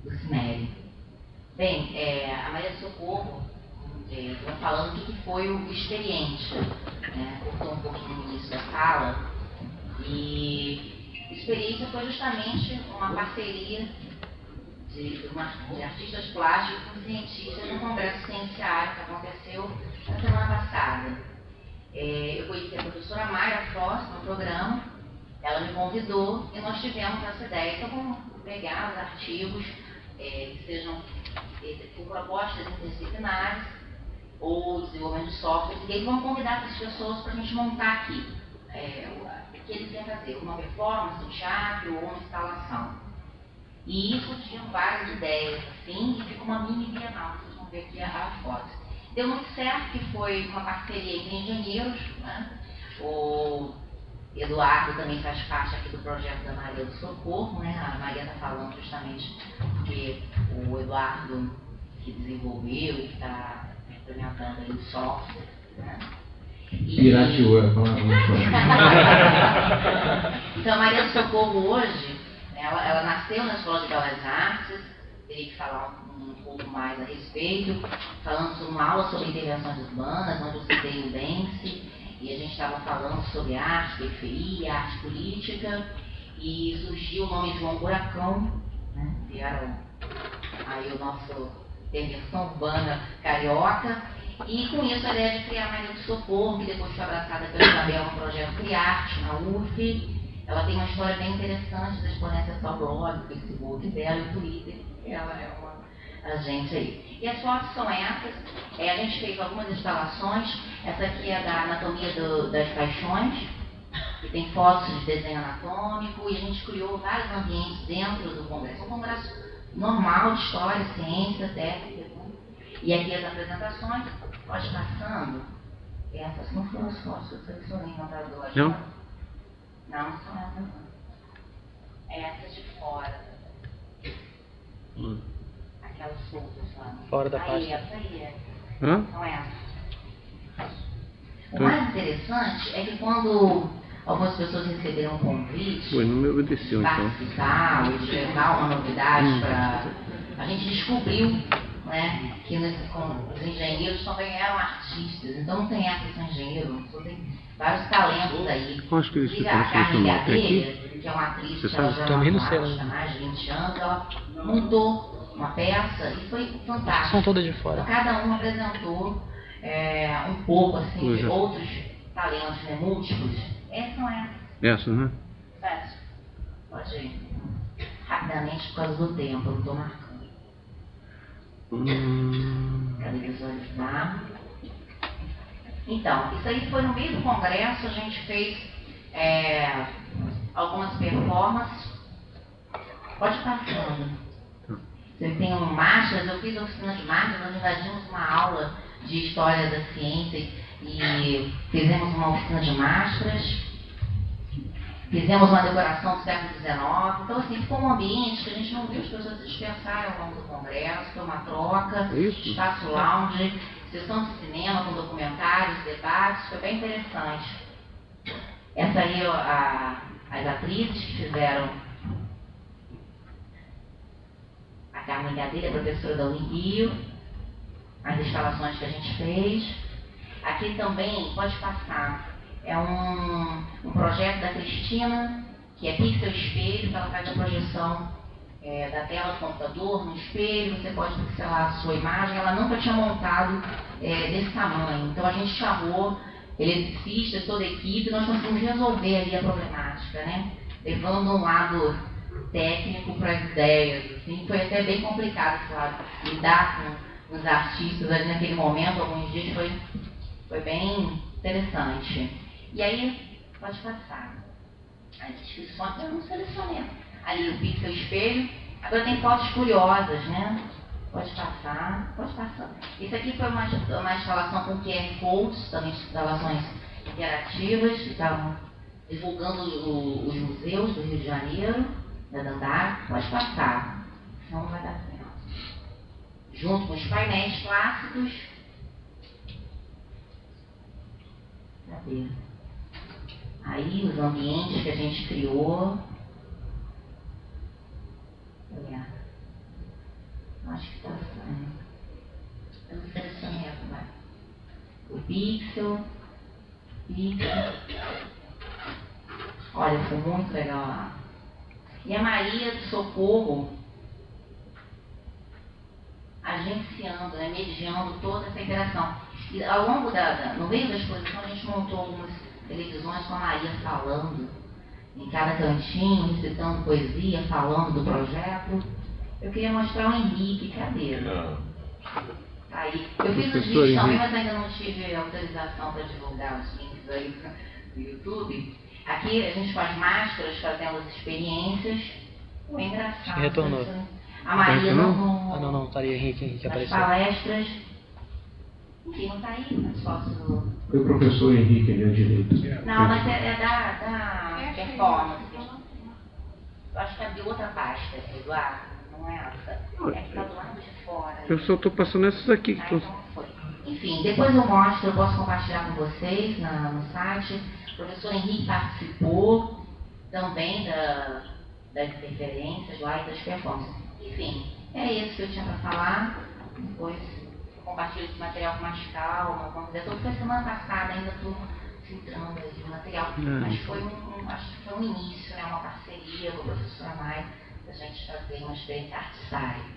do CIMERE. Bem, a Maria do Socorro, falando o que foi o experiente, né? Cortou um pouquinho no início da fala, e experiência foi justamente uma parceria de artistas plásticos com cientistas no Congresso Cienciário que aconteceu na semana passada. Eu conheci a professora Mayra Frost no programa, ela me convidou e nós tivemos essa ideia. Então vamos pegar os artigos que sejam com propostas interdisciplinares ou desenvolvimento de software, e aí vamos convidar essas pessoas para a gente montar aqui o que eles querem fazer, uma performance, um teatro ou uma instalação. E isso tinha várias ideias, assim, e fica uma mini bienal, vocês vão ver aqui a foto. Deu muito certo, que foi uma parceria entre engenheiros, né? O Eduardo também faz parte aqui do projeto da Maria do Socorro, né? A Maria está falando justamente porque o Eduardo que desenvolveu e que está implementando aí o software, né? Pirateou a palavra. Então a Maria do Socorro hoje, ela nasceu na Escola de Belas Artes, teria que falar um pouco mais a respeito, falando sobre uma aula sobre intervenções urbanas, onde eu citei o Banksy, e a gente estava falando sobre arte, periferia, arte política, e surgiu o nome João Buracão, né, que era aí o nosso intervenção urbana carioca, e com isso a ideia de criar a Maria do Socorro, que depois foi abraçada pela Isabel no projeto Criarte, na UF. Ela tem uma história bem interessante da exponência ao blog, do Facebook dela e do Twitter. Ela é uma agente aí. E as fotos são essas. A gente fez algumas instalações. Essa aqui é da Anatomia das Paixões, que tem fotos de desenho anatômico, e a gente criou vários ambientes dentro do congresso. Um congresso normal de história, ciência, técnica. E aqui as apresentações. Pode passando. Essas não foram as fotos, eu selecionei no computador. Não? Não são essas não. Essas de fora. Aquelas soltas lá. Fora da aí, página. Essa aí Hã? são essas. O mais interessante é que quando algumas pessoas receberam um convite Foi, não me obedeceu, de então. participar ou de levar uma novidade para... A gente descobriu, né, que os engenheiros também eram artistas. Então não tem essa que são engenheiros, só tem vários talentos aí. Acho que eles E ficam a Carmen funcionando até Gadelha, aqui. que é uma atriz Você que ela sabe? já é Também não uma sei, artista há né? mais de 20 anos, ela montou uma peça e foi fantástico. São todas de fora. Então, cada um apresentou um pouco assim, de outros talentos, né, múltiplos. Essas são essas. Essa, né? Fácil. Pode ir. Rapidamente, por causa do tempo, eu não estou marcando. Cadê visualizar? Então, isso aí foi no meio do congresso, a gente fez algumas performances. Pode ir passando. Você tem máscaras, eu fiz a oficina de máscaras, nós invadimos uma aula de história da ciência e fizemos uma oficina de máscaras. Fizemos uma decoração do século XIX. Então, assim, ficou um ambiente que a gente não viu as pessoas se dispersarem ao longo do congresso. Foi uma troca, espaço lounge, sessão de cinema com documentários, debates. Foi bem interessante. Essa aí, as atrizes que fizeram. A Carmen Gadelha, professora da Unirio. As instalações que a gente fez. Aqui também, pode passar. É um projeto da Cristina, que é Pixel Espelho, que ela faz a projeção da tela do computador no espelho, você pode pixelar a sua imagem. Ela nunca tinha montado desse tamanho, então a gente chamou eletricistas, toda a equipe, e nós conseguimos resolver ali a problemática, né? Levando um lado técnico para as ideias. Assim. Foi até bem complicado, claro, lidar com os artistas ali naquele momento, alguns dias foi bem interessante. E aí, pode passar. As descrições, eu não selecionei. Ali o pixel espelho. Agora tem fotos curiosas, né? Pode passar, pode passar. Isso aqui foi uma instalação com QR Codes, também instalações interativas, que estavam divulgando os museus do Rio de Janeiro, da Dandara. Pode passar, senão não vai dar tempo. Junto com os painéis clássicos. Cadê? Aí os ambientes que a gente criou. Pixel. Olha, foi muito legal lá. E a Maria do Socorro, agenciando, né, mediando toda essa interação. E ao longo no meio da exposição, a gente montou algumas televisões com a Maria falando, em cada cantinho, recitando poesia, falando do projeto. Eu queria mostrar o Henrique, cadê? Tá aí. Eu fiz os vídeos também, mas ainda não tive autorização para divulgar os links aí no YouTube. Aqui a gente faz máscaras, fazendo as experiências. É engraçado. Retornou. A Maria não, estaria Henrique apareceu. Palestras. Enfim, não está aí, mas posso... Foi o professor Henrique ali à direita. Não, mas é da performance. Eu acho que abriu outra pasta, Eduardo, não é essa. É que está do lado de fora. Eu só estou passando essas aqui. Então foi. Enfim, depois eu mostro, eu posso compartilhar com vocês no site. O professor Henrique participou também das referências lá e das performances. Enfim, é isso que eu tinha para falar. Depois compartilho esse material com mais calma, como quiser. Foi semana passada, ainda estou filtrando aí o material. Mas acho que foi um início, né, uma parceria com a professora Mai, para a gente fazer uma experiência artistária.